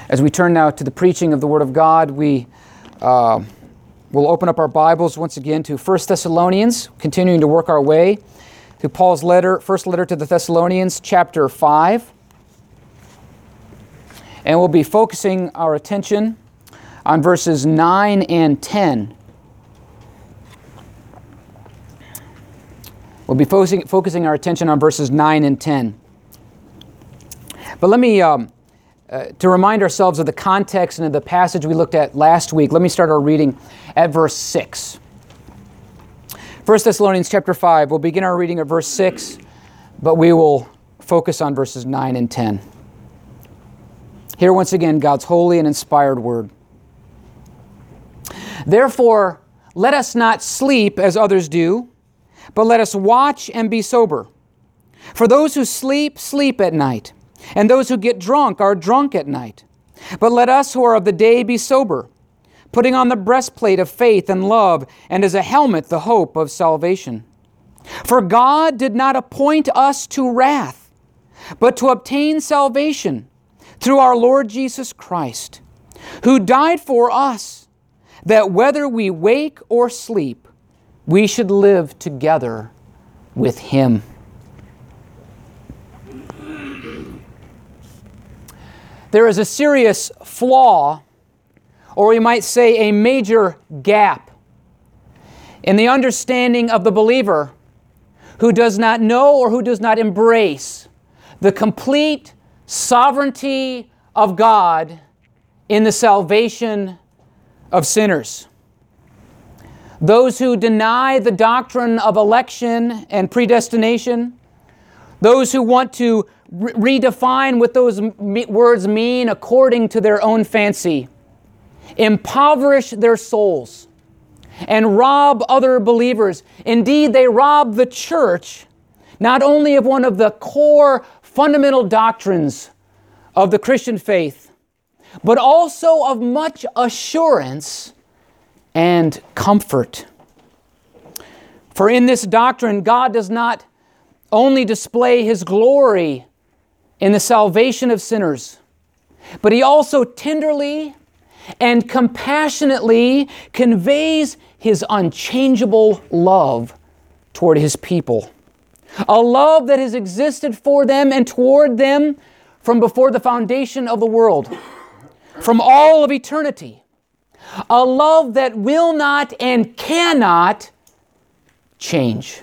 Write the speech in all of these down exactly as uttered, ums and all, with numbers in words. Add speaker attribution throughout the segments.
Speaker 1: As we turn now to the preaching of the Word of God, we uh, will open up our Bibles once again to First Thessalonians, continuing to work our way to Paul's letter, first letter to the Thessalonians, chapter five. And we'll be focusing our attention on verses nine and ten. We'll be focusing, focusing our attention on verses nine and ten. But let me... Um, Uh, to remind ourselves of the context and of the passage we looked at last week, let me start our reading at verse six. First Thessalonians chapter five, we'll begin our reading at verse six, but we will focus on verses nine and ten. Here once again, God's holy and inspired word. Therefore, let us not sleep as others do, but let us watch and be sober. For those who sleep, sleep at night. And those who get drunk are drunk at night. But let us who are of the day be sober, putting on the breastplate of faith and love, and as a helmet the hope of salvation. For God did not appoint us to wrath, but to obtain salvation through our Lord Jesus Christ, who died for us, that whether we wake or sleep, we should live together with Him. There is a serious flaw, or we might say a major gap, in the understanding of the believer who does not know or who does not embrace the complete sovereignty of God in the salvation of sinners. Those who deny the doctrine of election and predestination, those who want to re- redefine what those me- words mean according to their own fancy, impoverish their souls, and rob other believers. Indeed, they rob the church not only of one of the core fundamental doctrines of the Christian faith, but also of much assurance and comfort. For in this doctrine, God does not only display His glory in the salvation of sinners, but He also tenderly and compassionately conveys His unchangeable love toward His people. A love that has existed for them and toward them from before the foundation of the world, from all of eternity. A love that will not and cannot change.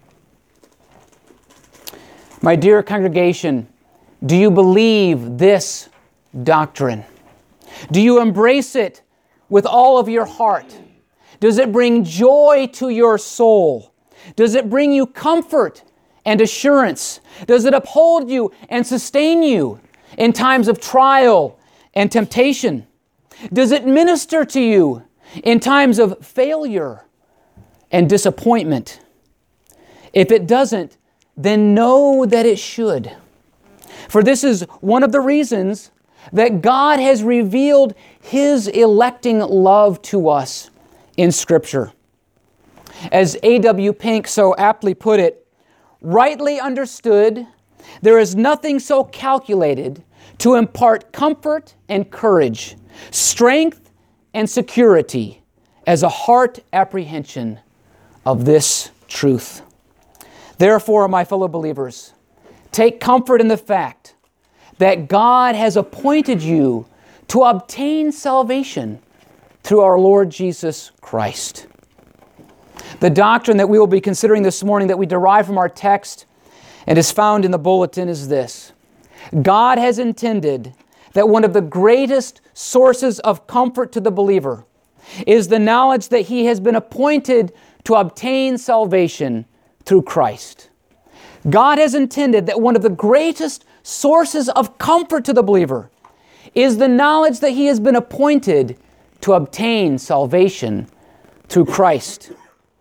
Speaker 1: My dear congregation, do you believe this doctrine? Do you embrace it with all of your heart? Does it bring joy to your soul? Does it bring you comfort and assurance? Does it uphold you and sustain you in times of trial and temptation? Does it minister to you in times of failure and disappointment? If it doesn't, then know that it should. For this is one of the reasons that God has revealed His electing love to us in Scripture. As A W Pink so aptly put it, rightly understood, there is nothing so calculated to impart comfort and courage, strength and security as a heart apprehension of this truth. Therefore, my fellow believers, take comfort in the fact that God has appointed you to obtain salvation through our Lord Jesus Christ. The doctrine that we will be considering this morning that we derive from our text and is found in the bulletin is this: God has intended that one of the greatest sources of comfort to the believer is the knowledge that he has been appointed to obtain salvation through Christ. God has intended that one of the greatest sources of comfort to the believer is the knowledge that he has been appointed to obtain salvation through Christ.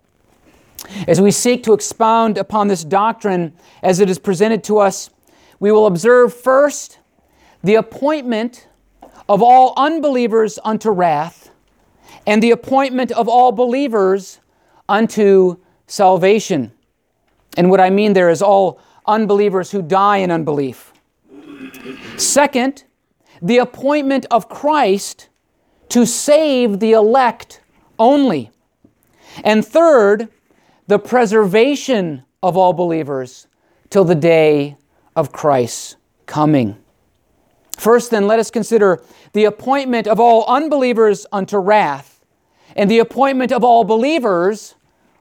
Speaker 1: As we seek to expound upon this doctrine as it is presented to us, we will observe first the appointment of all unbelievers unto wrath and the appointment of all believers unto salvation. And what I mean there is all unbelievers who die in unbelief. Second, the appointment of Christ to save the elect only. And third, the preservation of all believers till the day of Christ's coming. First, then, let us consider the appointment of all unbelievers unto wrath, and the appointment of all believers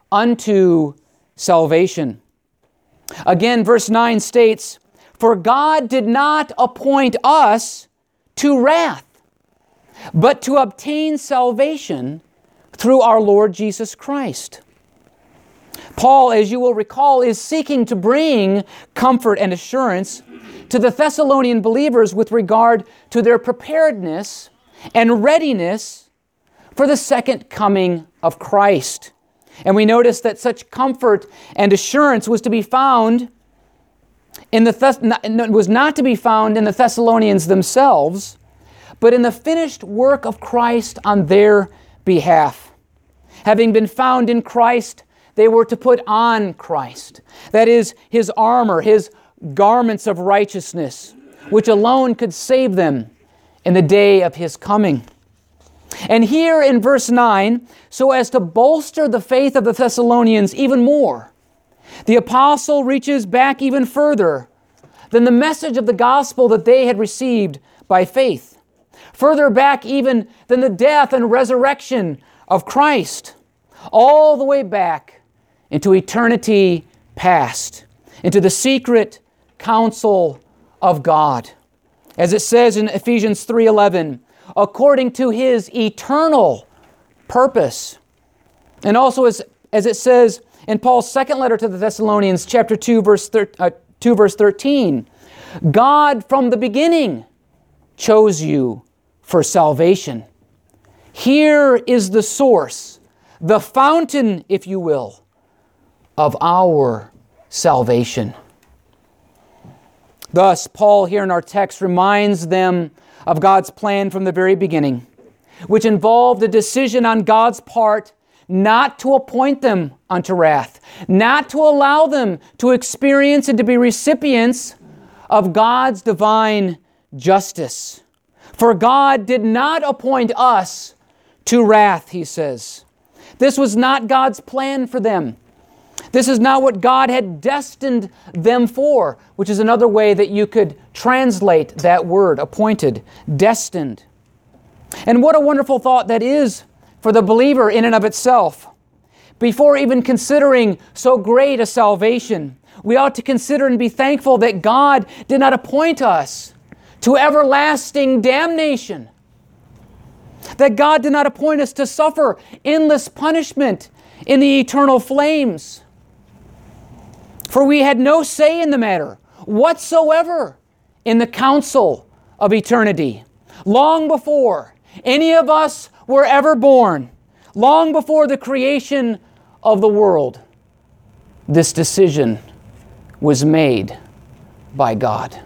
Speaker 1: unto salvation. Again, verse nine states, "For God did not appoint us to wrath, but to obtain salvation through our Lord Jesus Christ." Paul, as you will recall, is seeking to bring comfort and assurance to the Thessalonian believers with regard to their preparedness and readiness for the second coming of Christ. And we notice that such comfort and assurance was to be found in the Thess- was not to be found in the Thessalonians themselves, but in the finished work of Christ on their behalf. Having been found in Christ, they were to put on Christ. That is, His armor, His garments of righteousness, which alone could save them in the day of His coming. And here in verse nine, so as to bolster the faith of the Thessalonians even more, the apostle reaches back even further than the message of the gospel that they had received by faith. Further back even than the death and resurrection of Christ. All the way back into eternity past, into the secret counsel of God. As it says in Ephesians three eleven, according to His eternal purpose. And also as, as it says in Paul's second letter to the Thessalonians, chapter two, verse thir- uh, two, verse thirteen, God from the beginning chose you for salvation. Here is the source, the fountain, if you will, of our salvation. Thus, Paul here in our text reminds them of God's plan from the very beginning, which involved a decision on God's part not to appoint them unto wrath, not to allow them to experience and to be recipients of God's divine justice. For God did not appoint us to wrath, he says. This was not God's plan for them. This is not what God had destined them for, which is another way that you could translate that word, appointed, destined. And what a wonderful thought that is for the believer in and of itself. Before even considering so great a salvation, we ought to consider and be thankful that God did not appoint us to everlasting damnation. That God did not appoint us to suffer endless punishment in the eternal flames. For we had no say in the matter whatsoever in the council of eternity. Long before any of us were ever born, long before the creation of the world, this decision was made by God.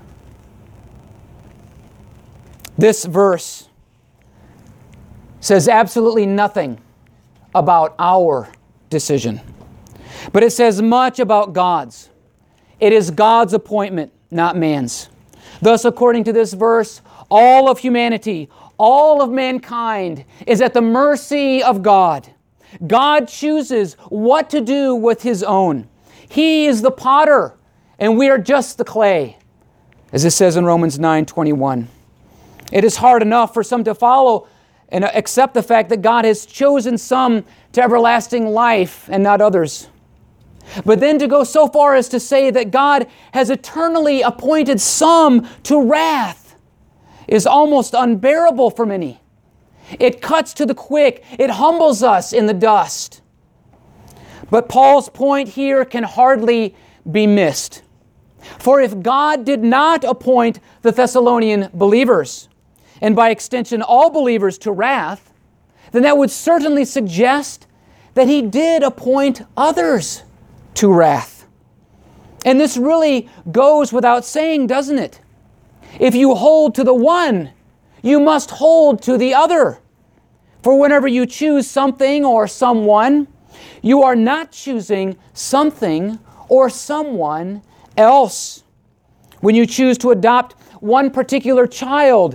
Speaker 1: This verse says absolutely nothing about our decision, but it says much about God's. It is God's appointment, not man's. Thus, according to this verse, all of humanity, all of mankind is at the mercy of God. God chooses what to do with His own. He is the potter, and we are just the clay, as it says in Romans nine twenty-one. It is hard enough for some to follow and accept the fact that God has chosen some to everlasting life and not others. But then to go so far as to say that God has eternally appointed some to wrath is almost unbearable for many. It cuts to the quick. It humbles us in the dust. But Paul's point here can hardly be missed. For if God did not appoint the Thessalonian believers, and by extension all believers, to wrath, then that would certainly suggest that He did appoint others to wrath. And this really goes without saying, doesn't it? If you hold to the one, you must hold to the other. For whenever you choose something or someone, you are not choosing something or someone else. When you choose to adopt one particular child,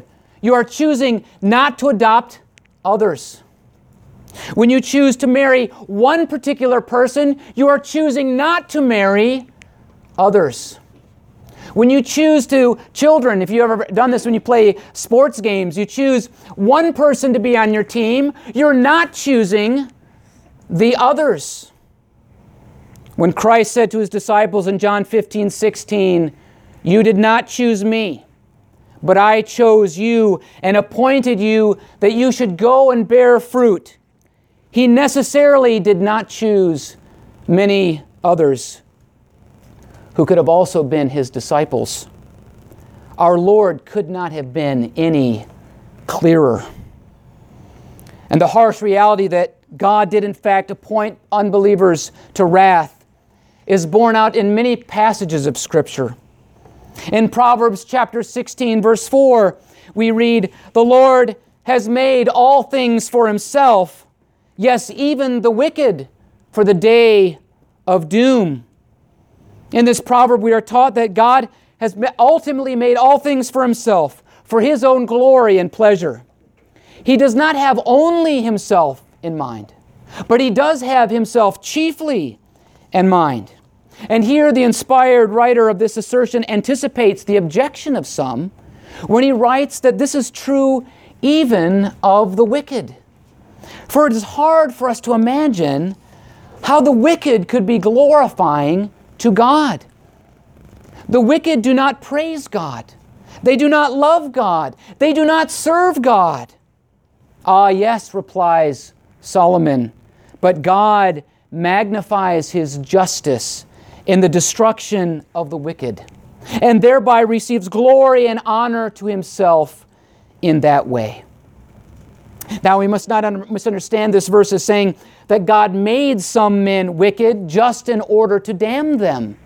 Speaker 1: you are choosing not to adopt others. When you choose to marry one particular person, you are choosing not to marry others. When you choose to, children, if you've ever done this when you play sports games, you choose one person to be on your team, you're not choosing the others. When Christ said to his disciples in John fifteen sixteen, "You did not choose me, but I chose you and appointed you that you should go and bear fruit," he necessarily did not choose many others who could have also been his disciples. Our Lord could not have been any clearer. And the harsh reality that God did in fact appoint unbelievers to wrath is borne out in many passages of Scripture. In Proverbs chapter sixteen, verse four, we read, "The Lord has made all things for himself, yes, even the wicked for the day of doom." In this proverb, we are taught that God has ultimately made all things for himself, for his own glory and pleasure. He does not have only himself in mind, but he does have himself chiefly in mind. And here the inspired writer of this assertion anticipates the objection of some when he writes that this is true even of the wicked. For it is hard for us to imagine how the wicked could be glorifying to God. The wicked do not praise God. They do not love God. They do not serve God. Ah, yes, replies Solomon, but God magnifies his justice in the destruction of the wicked, and thereby receives glory and honor to himself in that way. Now, we must not un- misunderstand this verse as saying that God made some men wicked just in order to damn them.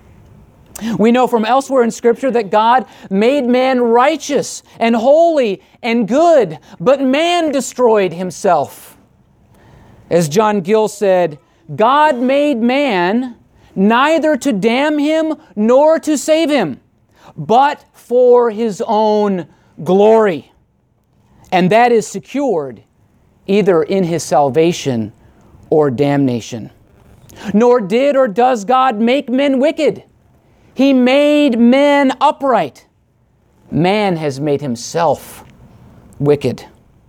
Speaker 1: We know from elsewhere in Scripture that God made man righteous and holy and good, but man destroyed himself. As John Gill said, God made man neither to damn him nor to save him, but for his own glory. And that is secured either in his salvation or damnation. Nor did or does God make men wicked. He made men upright. Man has made himself wicked.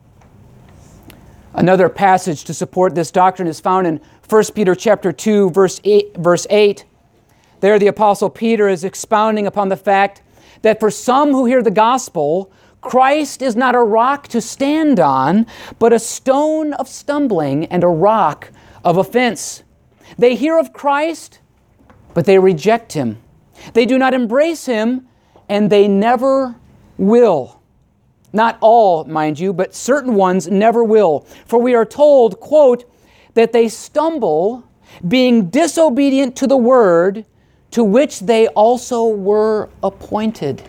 Speaker 1: Another passage to support this doctrine is found in First Peter chapter two, verse eight, verse eight. There the Apostle Peter is expounding upon the fact that for some who hear the gospel, Christ is not a rock to stand on, but a stone of stumbling and a rock of offense. They hear of Christ, but they reject him. They do not embrace him, and they never will. Not all, mind you, but certain ones never will. For we are told, quote, that they stumble, being disobedient to the word to which they also were appointed.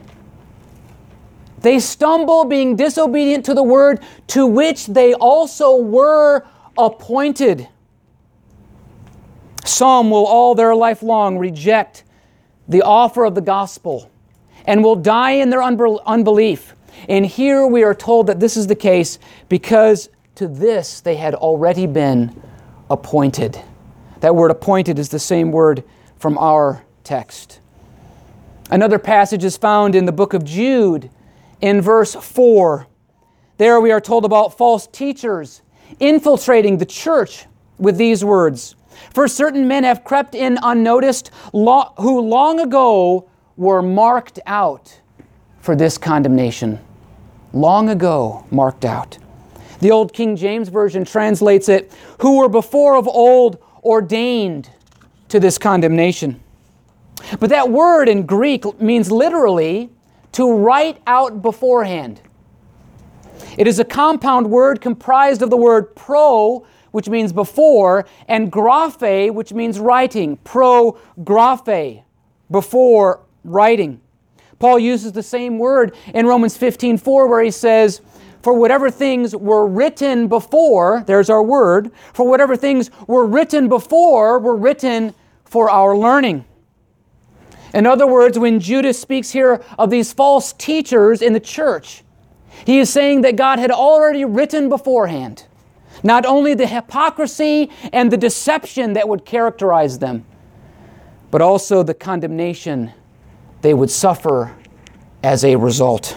Speaker 1: They stumble, being disobedient to the word to which they also were appointed. Some will all their life long reject the offer of the gospel and will die in their unbelief. And here we are told that this is the case because to this they had already been appointed. That word appointed is the same word from our text. Another passage is found in the book of Jude in verse four. There we are told about false teachers infiltrating the church with these words. For certain men have crept in unnoticed, who long ago were marked out for this condemnation. Long ago marked out. The old King James Version translates it, who were before of old ordained to this condemnation. But that word in Greek means literally to write out beforehand. It is a compound word comprised of the word pro, which means before, and graphe, which means writing. Pro graphe, before writing. Paul uses the same word in Romans fifteen four, where he says, for whatever things were written before, there's our word, for whatever things were written before were written for our learning. In other words, when Judas speaks here of these false teachers in the church, He is saying that God had already written beforehand not only the hypocrisy and the deception that would characterize them, but also the condemnation they would suffer as a result.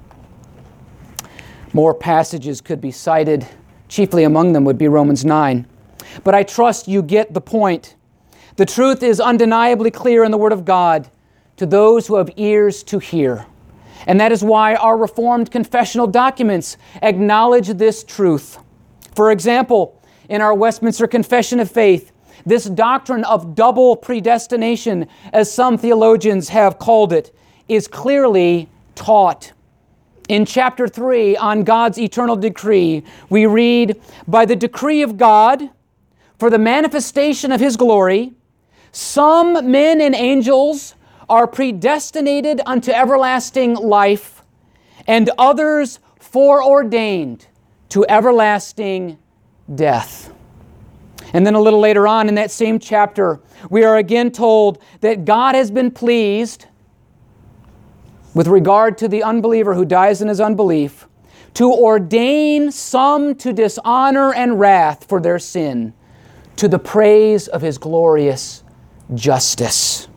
Speaker 1: More passages could be cited. Chiefly among them would be Romans nine. But I trust you get the point. The truth is undeniably clear in the Word of God to those who have ears to hear. And that is why our Reformed confessional documents acknowledge this truth. For example, in our Westminster Confession of Faith, this doctrine of double predestination, as some theologians have called it, is clearly taught. In chapter three, on God's eternal decree, we read, "By the decree of God, for the manifestation of His glory, some men and angels are predestinated unto everlasting life, and others foreordained to everlasting death." And then a little later on in that same chapter, we are again told that God has been pleased, with regard to the unbeliever who dies in his unbelief, to ordain some to dishonor and wrath for their sin, to the praise of His glorious justice.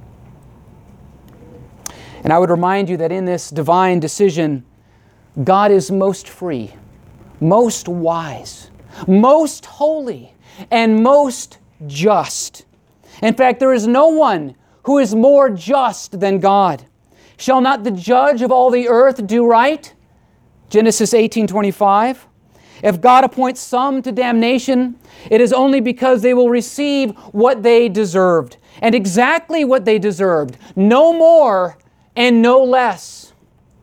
Speaker 1: And I would remind you that in this divine decision, God is most free, most wise, most holy, and most just. In fact, there is no one who is more just than God. Shall not the judge of all the earth do right? Genesis eighteen twenty-five. If God appoints some to damnation, it is only because they will receive what they deserved, and exactly what they deserved, no more and no less.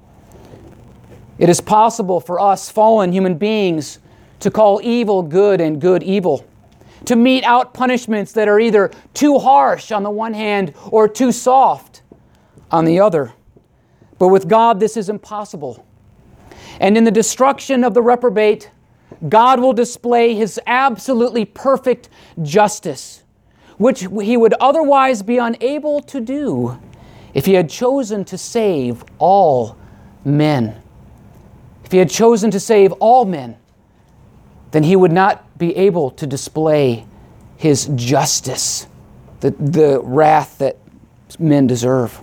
Speaker 1: It is possible for us fallen human beings to call evil good and good evil, to mete out punishments that are either too harsh on the one hand or too soft on the other. But with God, this is impossible. And in the destruction of the reprobate, God will display His absolutely perfect justice, which He would otherwise be unable to do if He had chosen to save all men. If He had chosen to save all men, then He would not be able to display His justice, the, the wrath that men deserve.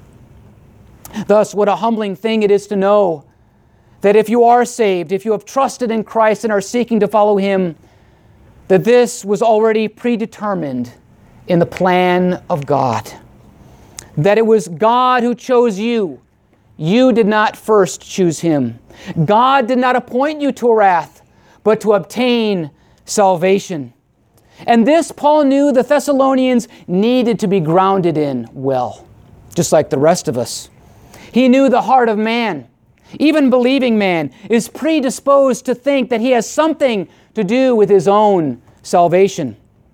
Speaker 1: Thus, what a humbling thing it is to know that if you are saved, if you have trusted in Christ and are seeking to follow Him, that this was already predetermined in the plan of God. That it was God who chose you. You did not first choose Him. God did not appoint you to wrath, but to obtain salvation. And this Paul knew the Thessalonians needed to be grounded in well, just like the rest of us. He knew the heart of man. Even believing man is predisposed to think that he has something to do with his own salvation.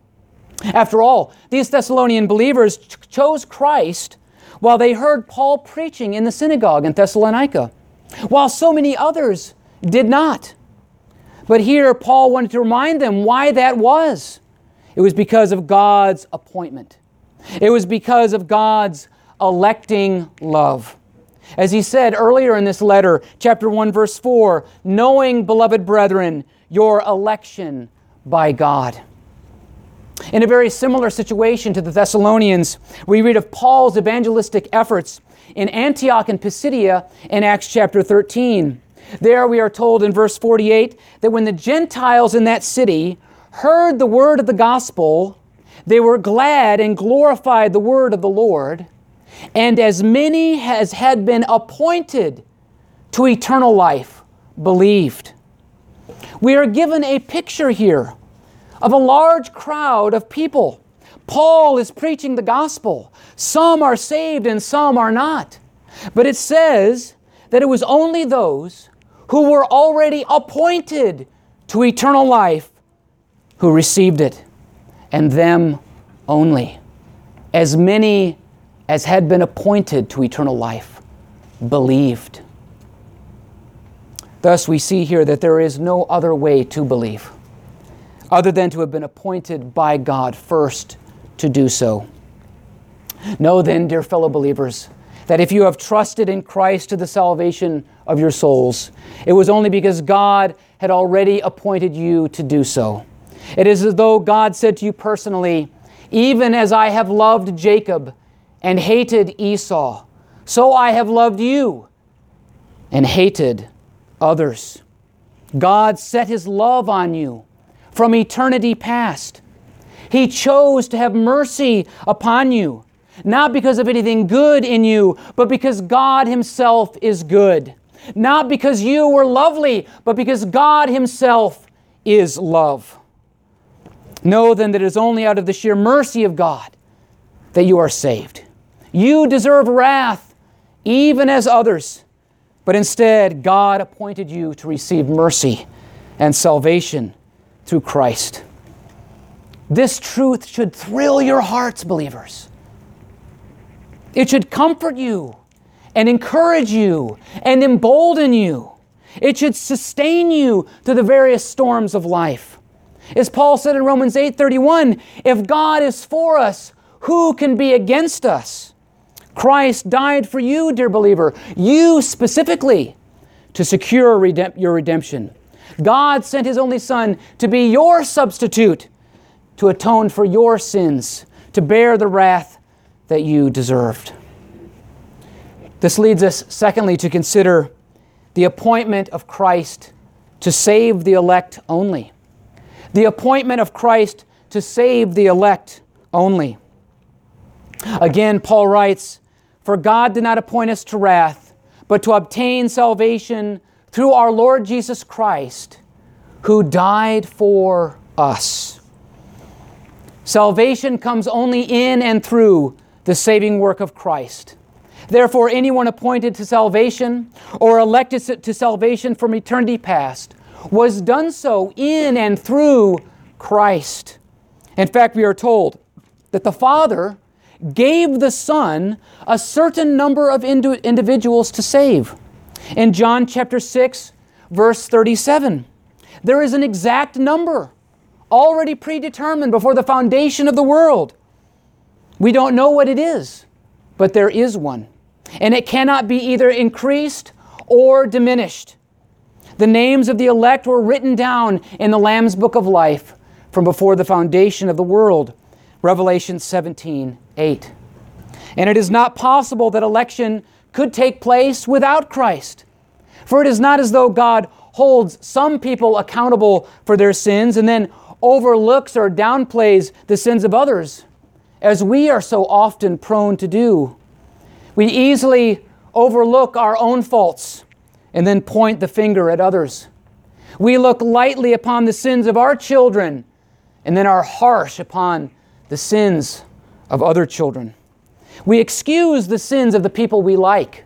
Speaker 1: After all, these Thessalonian believers ch- chose Christ while they heard Paul preaching in the synagogue in Thessalonica, while so many others did not. But here Paul wanted to remind them why that was. It was because of God's appointment. It was because of God's electing love. As he said earlier in this letter, chapter one, verse four, knowing, beloved brethren, your election by God. In a very similar situation to the Thessalonians, we read of Paul's evangelistic efforts in Antioch and Pisidia in Acts chapter thirteen. There we are told in verse forty-eight that when the Gentiles in that city heard the word of the gospel, they were glad and glorified the word of the Lord. And as many as had been appointed to eternal life believed. We are given a picture here of a large crowd of people. Paul is preaching the gospel. Some are saved and some are not. But it says that it was only those who were already appointed to eternal life who received it, and them only. As many as had been appointed to eternal life believed. Thus we see here that there is no other way to believe other than to have been appointed by God first to do so. Know then, dear fellow believers, that if you have trusted in Christ to the salvation of your souls, it was only because God had already appointed you to do so. It is as though God said to you personally, even as I have loved Jacob and hated Esau, so I have loved you and hated others. God set His love on you from eternity past. He chose to have mercy upon you, not because of anything good in you, but because God Himself is good. Not because you were lovely, but because God Himself is love. Know then that it is only out of the sheer mercy of God that you are saved. You deserve wrath, even as others, but instead God appointed you to receive mercy and salvation through Christ. This truth should thrill your hearts, believers. It should comfort you and encourage you and embolden you. It should sustain you through the various storms of life. As Paul said in Romans eight thirty-one, if God is for us, who can be against us? Christ died for you, dear believer, you specifically, to secure redemp- your redemption. God sent His only Son to be your substitute, to atone for your sins, to bear the wrath that you deserved. This leads us, secondly, to consider the appointment of Christ to save the elect only. The appointment of Christ to save the elect only. Again, Paul writes, "For God did not appoint us to wrath, but to obtain salvation through our Lord Jesus Christ, who died for us." Salvation comes only in and through the saving work of Christ. Therefore, anyone appointed to salvation or elected to salvation from eternity past was done so in and through Christ. In fact, we are told that the Father gave the Son a certain number of indi- individuals to save. In John chapter six, verse thirty-seven, there is an exact number already predetermined before the foundation of the world. We don't know what it is, but there is one. And it cannot be either increased or diminished. The names of the elect were written down in the Lamb's Book of Life from before the foundation of the world. Revelation seventeen eight. And it is not possible that election could take place without Christ. For it is not as though God holds some people accountable for their sins and then overlooks or downplays the sins of others, as we are so often prone to do. We easily overlook our own faults and then point the finger at others. We look lightly upon the sins of our children and then are harsh upon the sins of other children. We excuse the sins of the people we like,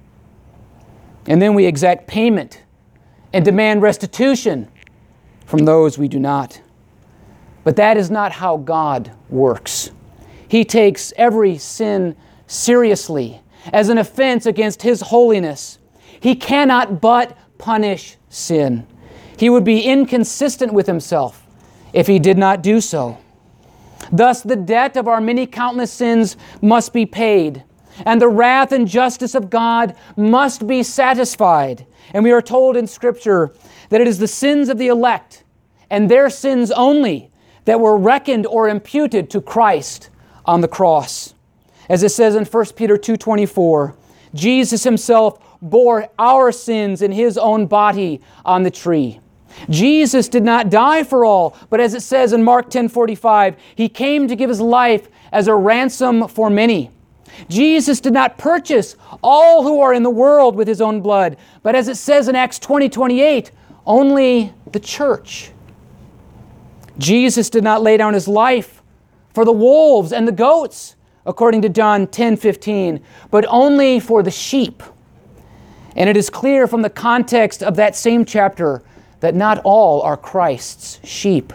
Speaker 1: and then we exact payment and demand restitution from those we do not. But that is not how God works. He takes every sin seriously as an offense against His holiness. He cannot but punish sin. He would be inconsistent with Himself if He did not do so. Thus, the debt of our many countless sins must be paid, and the wrath and justice of God must be satisfied. And we are told in Scripture that it is the sins of the elect, and their sins only, that were reckoned or imputed to Christ on the cross. As it says in First Peter two twenty-four, Jesus Himself bore our sins in His own body on the tree. Jesus did not die for all, but as it says in Mark ten forty-five, He came to give His life as a ransom for many. Jesus did not purchase all who are in the world with His own blood, but as it says in Acts twenty twenty-eight, only the church. Jesus did not lay down His life for the wolves and the goats, according to John ten fifteen, but only for the sheep. And it is clear from the context of that same chapter that not all are Christ's sheep.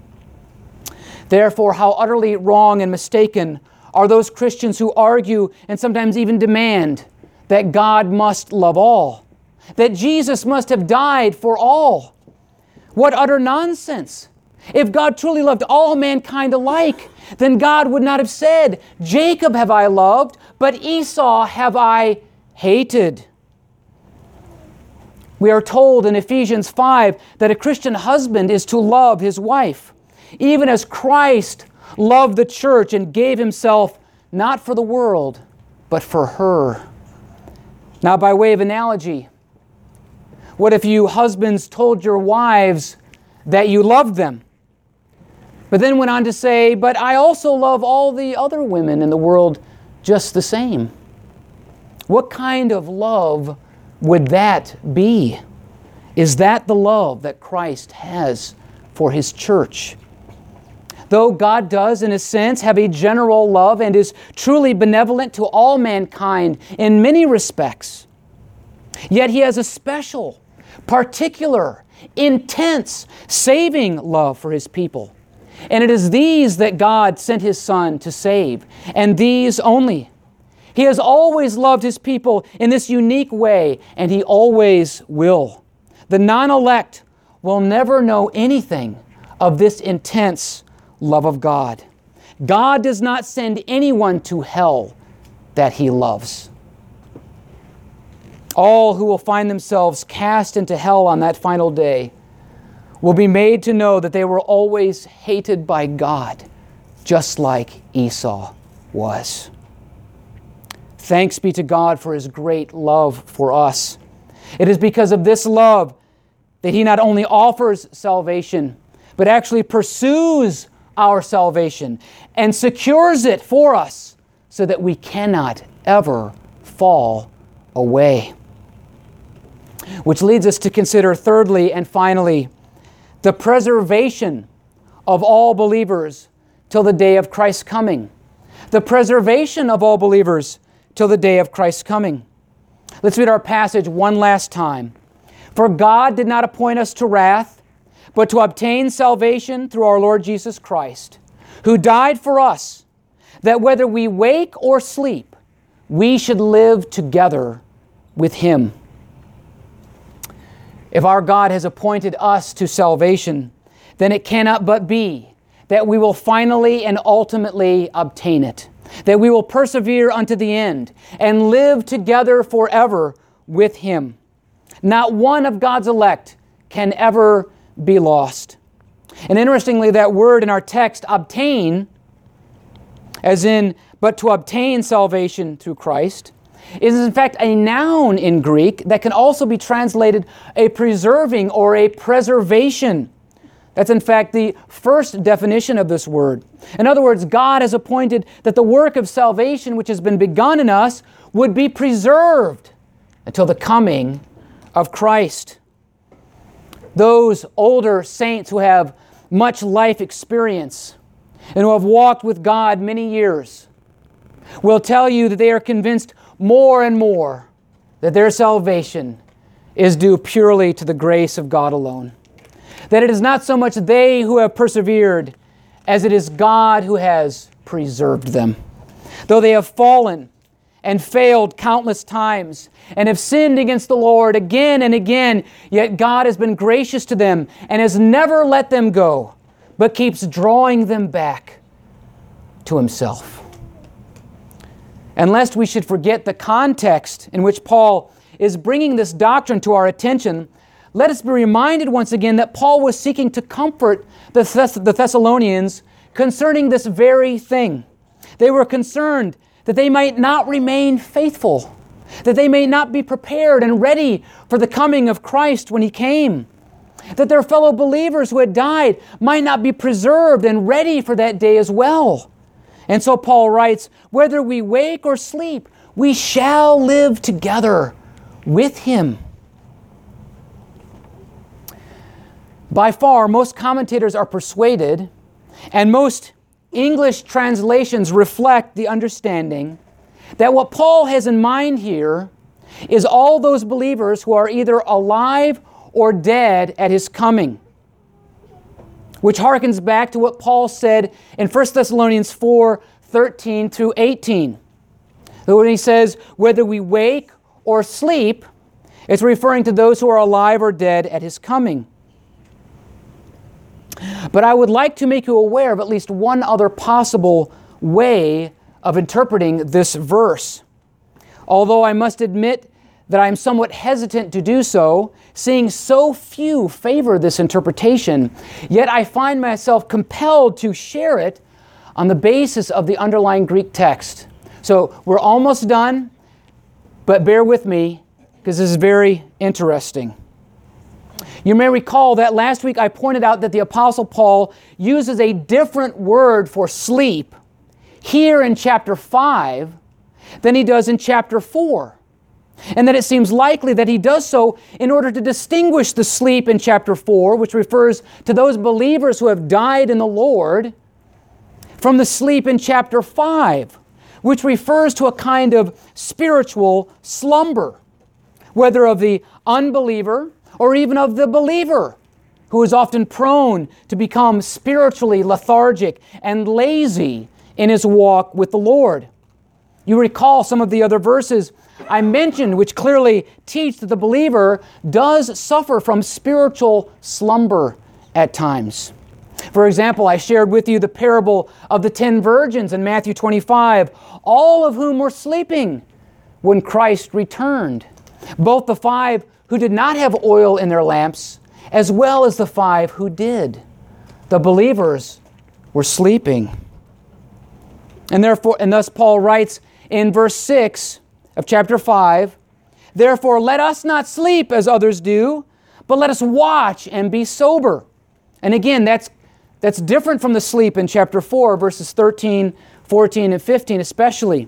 Speaker 1: Therefore, how utterly wrong and mistaken are those Christians who argue and sometimes even demand that God must love all, that Jesus must have died for all. What utter nonsense! If God truly loved all mankind alike, then God would not have said, "Jacob have I loved, but Esau have I hated. We are told in Ephesians five that a Christian husband is to love his wife, even as Christ loved the church and gave himself not for the world, but for her. Now, by way of analogy, what if you husbands told your wives that you loved them, but then went on to say, but I also love all the other women in the world just the same? What kind of love would that be? Is that the love that Christ has for His church? Though God does, in a sense, have a general love and is truly benevolent to all mankind in many respects, yet He has a special, particular, intense, saving love for His people. And it is these that God sent His Son to save, and these only. He has always loved His people in this unique way, and He always will. The non-elect will never know anything of this intense love of God. God does not send anyone to hell that He loves. All who will find themselves cast into hell on that final day will be made to know that they were always hated by God, just like Esau was. Thanks be to God for His great love for us. It is because of this love that He not only offers salvation, but actually pursues our salvation and secures it for us so that we cannot ever fall away. Which leads us to consider thirdly and finally the preservation of all believers till the day of Christ's coming. The preservation of all believers till the day of Christ's coming. Let's read our passage one last time. For God did not appoint us to wrath, but to obtain salvation through our Lord Jesus Christ, who died for us, that whether we wake or sleep, we should live together with Him. If our God has appointed us to salvation, then it cannot but be that we will finally and ultimately obtain it, that we will persevere unto the end and live together forever with Him. Not one of God's elect can ever be lost. And interestingly, that word in our text, obtain, as in, but to obtain salvation through Christ, is in fact a noun in Greek that can also be translated a preserving or a preservation. That's in fact the first definition of this word. In other words, God has appointed that the work of salvation which has been begun in us would be preserved until the coming of Christ. Those older saints who have much life experience and who have walked with God many years will tell you that they are convinced more and more that their salvation is due purely to the grace of God alone. That it is not so much they who have persevered as it is God who has preserved them. Though they have fallen and failed countless times and have sinned against the Lord again and again, yet God has been gracious to them and has never let them go, but keeps drawing them back to Himself. And lest we should forget the context in which Paul is bringing this doctrine to our attention, let us be reminded once again that Paul was seeking to comfort the, Thess- the Thessalonians concerning this very thing. They were concerned that they might not remain faithful, that they may not be prepared and ready for the coming of Christ when He came, that their fellow believers who had died might not be preserved and ready for that day as well. And so Paul writes, whether we wake or sleep, we shall live together with Him. By far, most commentators are persuaded, and most English translations reflect the understanding that what Paul has in mind here is all those believers who are either alive or dead at His coming, which harkens back to what Paul said in First Thessalonians four, thirteen through eighteen. When he says, whether we wake or sleep, it's referring to those who are alive or dead at His coming. But I would like to make you aware of at least one other possible way of interpreting this verse. Although I must admit that I am somewhat hesitant to do so, seeing so few favor this interpretation, yet I find myself compelled to share it on the basis of the underlying Greek text. So we're almost done, but bear with me because this is very interesting. You may recall that last week I pointed out that the Apostle Paul uses a different word for sleep here in chapter five than he does in chapter four. And that it seems likely that he does so in order to distinguish the sleep in chapter four, which refers to those believers who have died in the Lord, from the sleep in chapter five, which refers to a kind of spiritual slumber, whether of the unbeliever or even of the believer, who is often prone to become spiritually lethargic and lazy in his walk with the Lord. You recall some of the other verses I mentioned, which clearly teach that the believer does suffer from spiritual slumber at times. For example, I shared with you the parable of the ten virgins in Matthew twenty-five, all of whom were sleeping when Christ returned. Both the five who did not have oil in their lamps, as well as the five who did. The believers were sleeping. And therefore, and thus Paul writes in verse six of chapter five, "Therefore let us not sleep as others do, but let us watch and be sober." And again, that's that's different from the sleep in chapter four, verses thirteen, fourteen, and fifteen especially.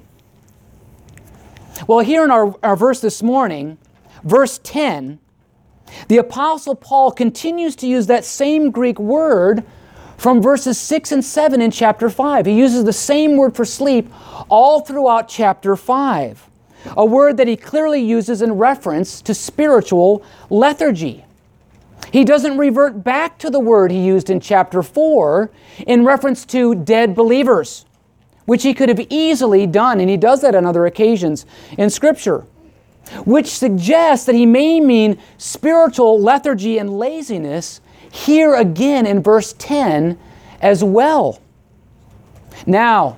Speaker 1: Well, here in our, our verse this morning, verse ten, the Apostle Paul continues to use that same Greek word from verses six and seven in chapter five. He uses the same word for sleep all throughout chapter five, a word that he clearly uses in reference to spiritual lethargy. He doesn't revert back to the word he used in chapter four in reference to dead believers, which he could have easily done, and he does that on other occasions in Scripture, which suggests that he may mean spiritual lethargy and laziness here again in verse ten as well. Now,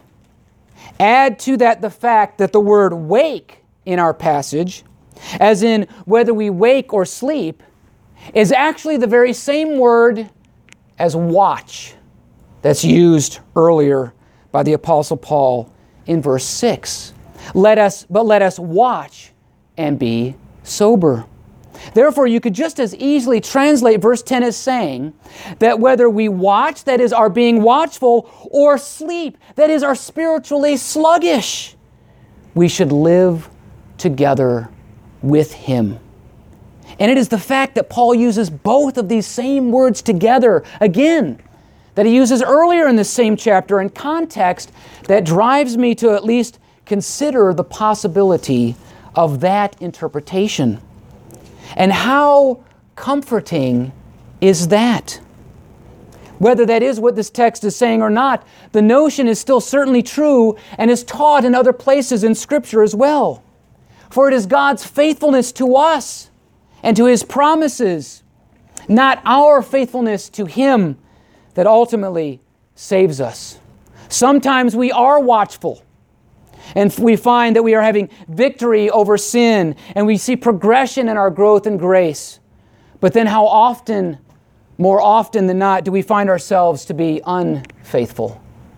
Speaker 1: add to that the fact that the word wake in our passage, as in whether we wake or sleep, is actually the very same word as watch that's used earlier by the Apostle Paul in verse six. Let us, but let us watch and be sober. Therefore, you could just as easily translate verse ten as saying that whether we watch, that is our being watchful, or sleep, that is our spiritually sluggish, we should live together with Him. And it is the fact that Paul uses both of these same words together, again, that he uses earlier in this same chapter in context, that drives me to at least consider the possibility of that interpretation. And how comforting is that? Whether that is what this text is saying or not, the notion is still certainly true and is taught in other places in Scripture as well. For it is God's faithfulness to us and to His promises, not our faithfulness to Him, that ultimately saves us. Sometimes we are watchful, and we find that we are having victory over sin, and we see progression in our growth and grace. But then how often, more often than not, do we find ourselves to be unfaithful,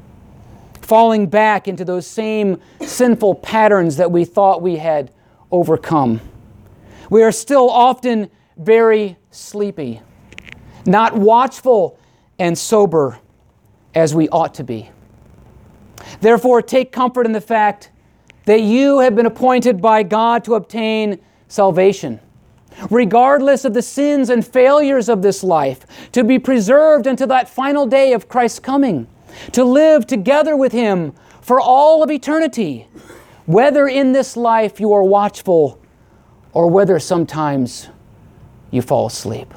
Speaker 1: falling back into those same sinful patterns that we thought we had overcome? We are still often very sleepy, not watchful and sober as we ought to be. Therefore, take comfort in the fact that you have been appointed by God to obtain salvation, regardless of the sins and failures of this life, to be preserved until that final day of Christ's coming, to live together with Him for all of eternity, whether in this life you are watchful or whether sometimes you fall asleep.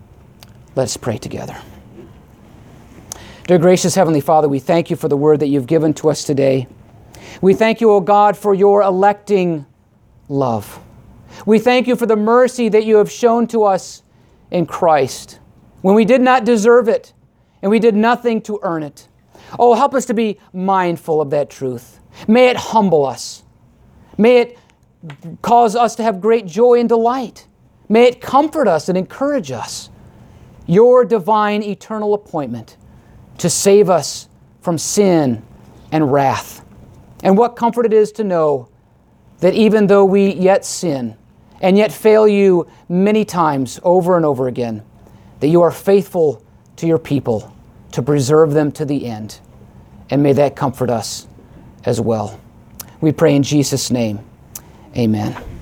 Speaker 1: Let's pray together. Dear gracious Heavenly Father, we thank You for the word that You've given to us today. We thank You, O God, for Your electing love. We thank You for the mercy that You have shown to us in Christ, when we did not deserve it and we did nothing to earn it. Oh, help us to be mindful of that truth. May it humble us. May it cause us to have great joy and delight. May it comfort us and encourage us. Your divine eternal appointment to save us from sin and wrath. And what comfort it is to know that even though we yet sin and yet fail you many times over and over again, that you are faithful to your people to preserve them to the end. And may that comfort us as well. We pray in Jesus' name. Amen.